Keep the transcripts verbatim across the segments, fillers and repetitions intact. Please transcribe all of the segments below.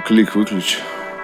Клик выключи.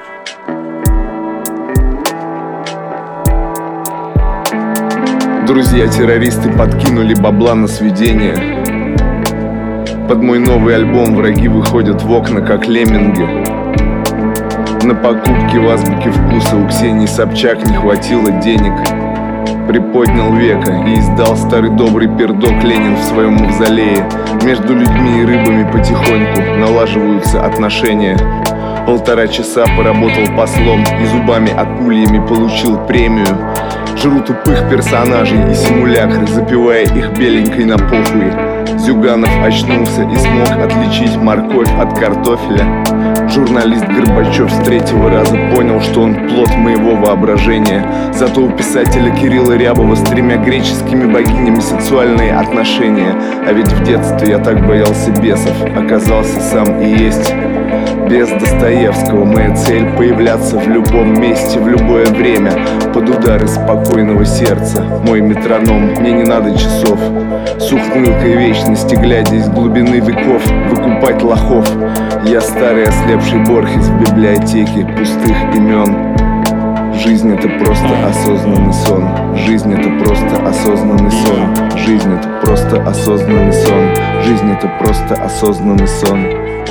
Друзья-террористы подкинули бабла на сведение. Под мой новый альбом враги выходят в окна, как лемминги. На покупки в азбуке вкуса у Ксении Собчак не хватило денег. Приподнял века и издал старый добрый пердок Ленин в своем мавзолее. Между людьми и рыбами потихоньку налаживаются отношения. Полтора часа поработал послом и зубами акульями получил премию. Жру тупых персонажей и симулякры, запивая их беленькой на похуй. Зюганов очнулся и смог отличить морковь от картофеля. Журналист Горбачев с третьего раза понял, что он плод моего воображения. Зато у писателя Кирилла Рябова с тремя греческими богинями сексуальные отношения. А ведь в детстве я так боялся бесов, оказался сам и есть. Без Достоевского моя цель — появляться в любом месте, в любое время, под удары спокойного сердца. Мой метроном, мне не надо часов, с ухмылкой вечности, глядя из глубины веков, выкупать лохов. Я старый ослепший Борхес в библиотеке пустых имен. Жизнь — это просто осознанный сон. Жизнь — это просто осознанный сон. Жизнь — это просто осознанный сон. Жизнь — это просто осознанный сон.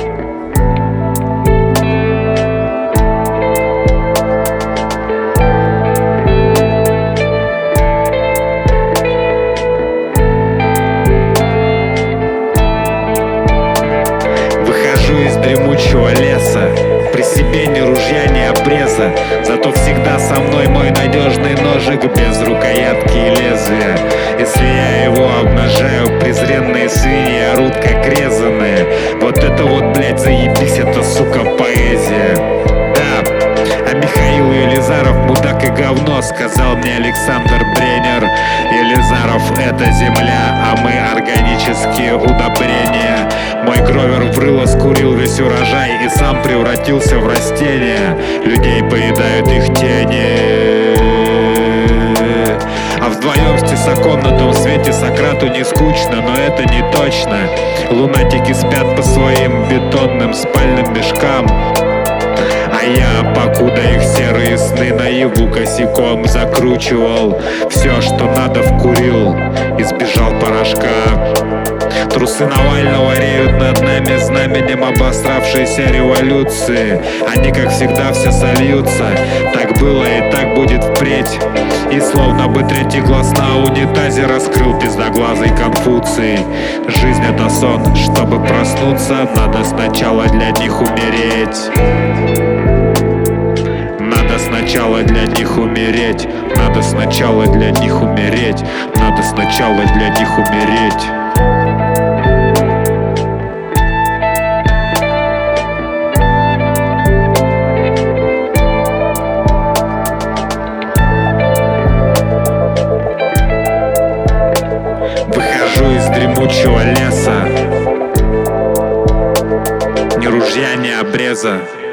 Из дремучего леса, при себе ни ружья, ни обреза, зато всегда со мной мой надежный ножик без рукоятки и лезвия. Если я его обнажаю, презренные свиньи орут как резаные. Вот это вот, блять, заебись, это, сука, поэзия. Да, а Михаил Елизаров мудак и говно, сказал мне Александр Бренер. Елизаров — это земля, а мы органические удобрения. Мой гровер в рыло скурил весь урожай и сам превратился в растение. Людей поедают их тени. А вдвоем с тесаком на том свете Сократу не скучно, но это не точно. Лунатики спят по своим бетонным спальным мешкам, а я, покуда их серые сны наяву косяком закручивал, все, что надо, вкурил и сбежал порошка. Трусы Навального реют над нами знаменем обосравшейся революции. Они, как всегда, все сольются. Так было и так будет впредь. И словно бы третий глаз на унитазе раскрыл пиздоглазый Конфуций. Жизнь — это сон. Чтобы проснуться, надо сначала для них умереть. Надо сначала для них умереть. Надо сначала для них умереть. Надо сначала для них умереть. Выхожу из дремучего леса, ни ружья, ни обреза.